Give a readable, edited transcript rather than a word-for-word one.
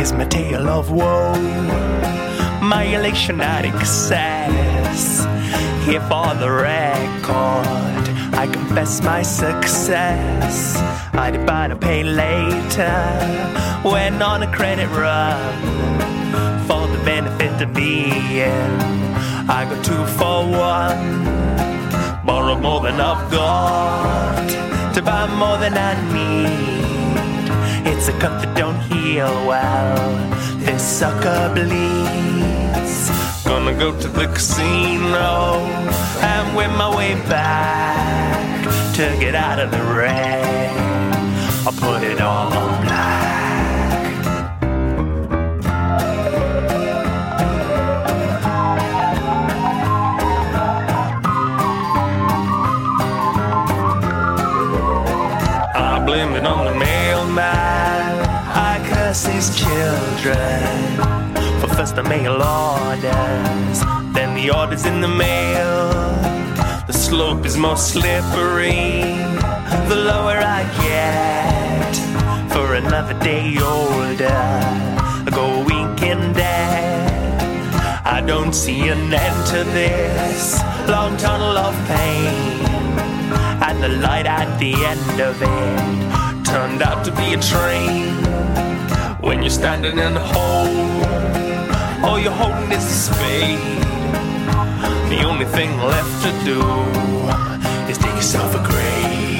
is my tale of woe, my elation at excess. Here for the record, I confess my success. I demand to pay later when on a credit run for the benefit of me. I go 2 for 1, borrow more than I've got to buy more than I need. It's a cut that don't heal well. This sucker bleeds. Gonna go to the casino and win my way back to get out of the rain. I'll put it all on black. I blame it on the mailman. I curse his children. For first the mail orders, then the orders in the mail. The slope is more slippery the lower I get. For another day older, I go weak and dead. I don't see an end to this long tunnel of pain, and the light at the end of it turned out to be a train. When you're standing in a hole, all you're holding is a spade. The only thing left to do is dig yourself a grave.